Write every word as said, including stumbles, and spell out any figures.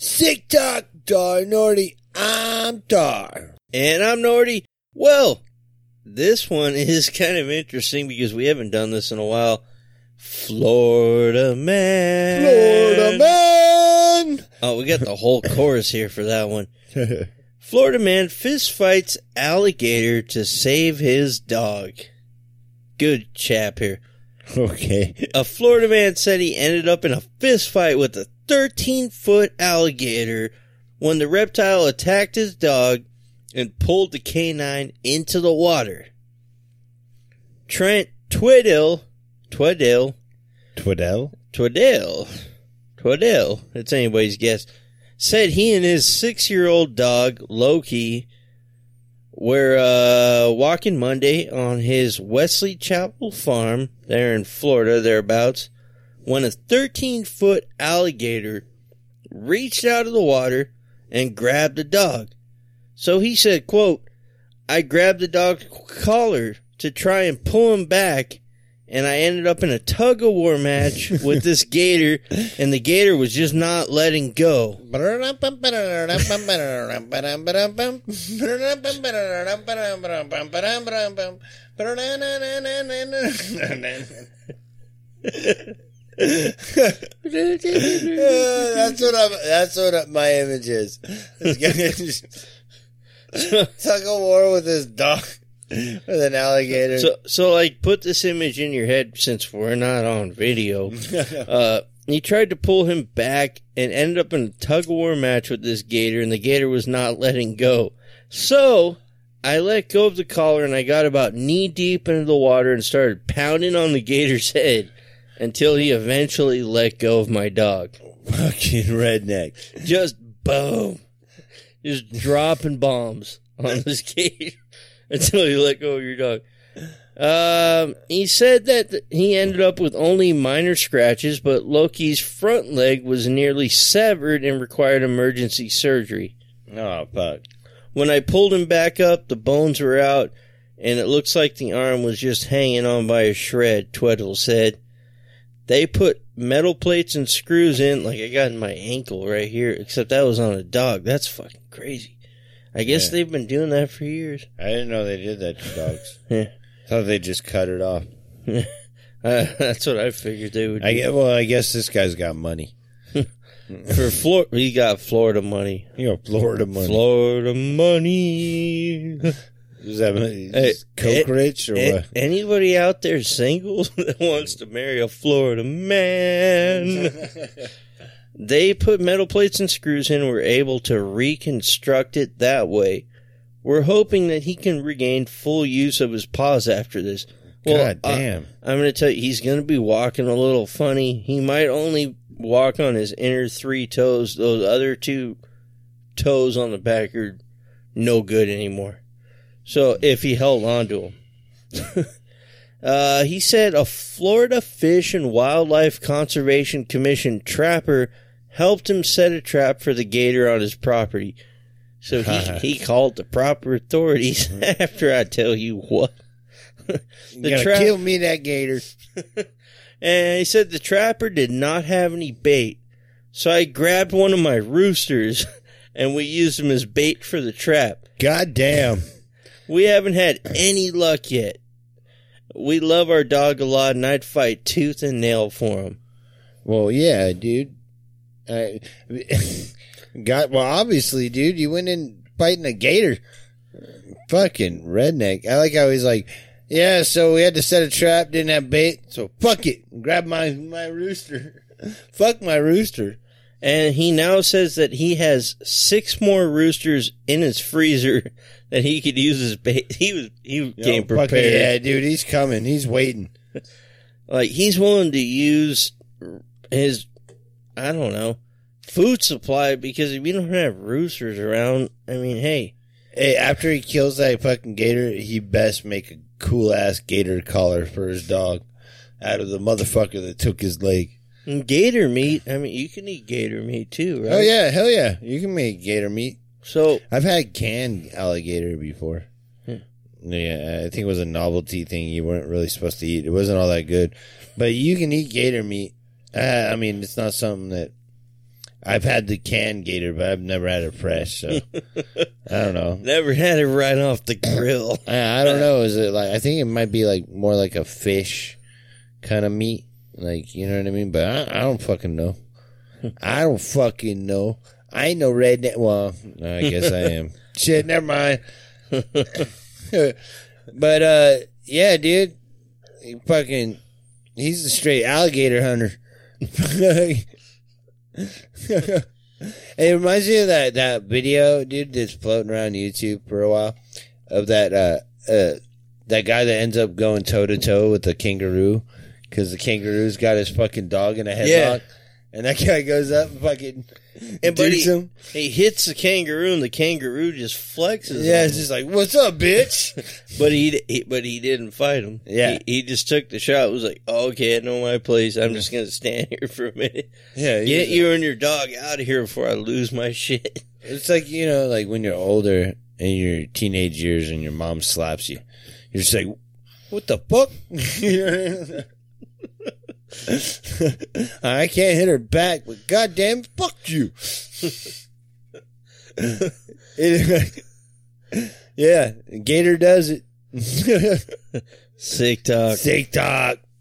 Sick Talk, Dar Nordy. I'm Dar. And I'm Nordy. Well, this one is kind of interesting because we haven't done this in a while. Florida Man. Florida Man. Oh, we got the whole chorus here for that one. Florida Man fist fights alligator to save his dog. Good chap here. Okay. A Florida man said he ended up in a fist fight with a thirteen-foot alligator when the reptile attacked his dog and pulled the canine into the water. Trent Twiddle, Twiddle, Twiddle? Twiddle, Twiddle, it's anybody's guess, said he and his six-year-old dog, Loki, were uh, walking Monday on his Wesley Chapel farm there in Florida, thereabouts, when a thirteen-foot alligator reached out of the water and grabbed the dog. So he said, quote, I grabbed the dog's collar to try and pull him back, and I ended up in a tug-of-war match with this gator, and the gator was just not letting go. that's what I'm, that's what I, my image is. This guy tug of war with his dog, with an alligator. So, so like, put this image in your head since we're not on video. uh, he tried to pull him back and ended up in a tug of war match with this gator, and the gator was not letting go. So I let go of the collar, and I got about knee deep into the water and started pounding on the gator's head until he eventually let go of my dog. Fucking redneck. Just boom. Just dropping bombs on this gator until you let go of your dog. Um, he said that th- he ended up with only minor scratches, but Loki's front leg was nearly severed and required emergency surgery. Oh, fuck. When I pulled him back up, the bones were out, and it looks like the arm was just hanging on by a shred, Tweddle said. They put metal plates and screws in, like I got in my ankle right here, except that was on a dog. That's fucking crazy. I guess yeah. They've been doing that for years. I didn't know they did that to dogs. Yeah. I thought they just cut it off. uh, that's what I figured they would do. I guess, well, I guess this guy's got money. For Flor- he got Florida money. You know, Florida money. Florida money. Is that hey, coke a- rich or a- what? Anybody out there single that wants to marry a Florida man? They put metal plates and screws in and were able to reconstruct it that way. We're hoping that he can regain full use of his paws after this. Well, God damn. Uh, I'm going to tell you, he's going to be walking a little funny. He might only walk on his inner three toes. Those other two toes on the back are no good anymore. So if he held on to him. uh, he said a Florida Fish and Wildlife Conservation Commission trapper helped him set a trap for the gator on his property. So he, he called the proper authorities after I tell you what. the you gotta tra- kill me, that gator. And he said the trapper did not have any bait. So I grabbed one of my roosters and we used him as bait for the trap. God damn. We haven't had any luck yet. We love our dog a lot, and I'd fight tooth and nail for him. Well, yeah, dude. I, got well, obviously, dude. You went in fighting a gator. Fucking redneck. I like how he's like, yeah. So we had to set a trap, didn't have bait, so fuck it. Grab my my rooster. Fuck my rooster. And he now says that he has six more roosters in his freezer that he could use as bait. He was he Yo, came prepared. Yeah, dude, he's coming. He's waiting. Like, he's willing to use his, I don't know, food supply, because if you don't have roosters around, I mean, hey. Hey, after he kills that fucking gator, he best make a cool-ass gator collar for his dog out of the motherfucker that took his leg. And gator meat, I mean, you can eat gator meat too, right? Oh, yeah, hell yeah. You can make gator meat. So I've had canned alligator before. Hmm. Yeah, I think it was a novelty thing you weren't really supposed to eat. It wasn't all that good. But you can eat gator meat. Uh, I mean, it's not something that I've had the canned gator, but I've never had it fresh. So I don't know. Never had it right off the grill. I, I don't know. Is it like? I think it might be like more like a fish kind of meat. Like, you know what I mean? But I, I don't fucking know. I don't fucking know. I ain't no redneck. Well, no, I guess I am. Shit, never mind. But uh, yeah, dude, he fucking, he's a straight alligator hunter. It reminds me of that, that video, dude, that's floating around YouTube for a while of that uh, uh, that guy that ends up going toe to toe with the kangaroo because the kangaroo's got his fucking dog in a headlock, yeah. And that guy goes up and fucking and but he, him. He hits the kangaroo, and the kangaroo just flexes. Yeah, it's just like, "What's up, bitch?" but he, he, but he didn't fight him. Yeah, he, he just took the shot. Was like, oh, "Okay, I know my place. I'm just gonna stand here for a minute. Yeah, get you and your dog out of here before I lose my shit." It's like, you know, like when you're older in your teenage years and your mom slaps you, you're just like, "What the fuck?" I can't hit her back, but goddamn, fuck you. it, yeah, Gator does it. Sick talk. Sick talk.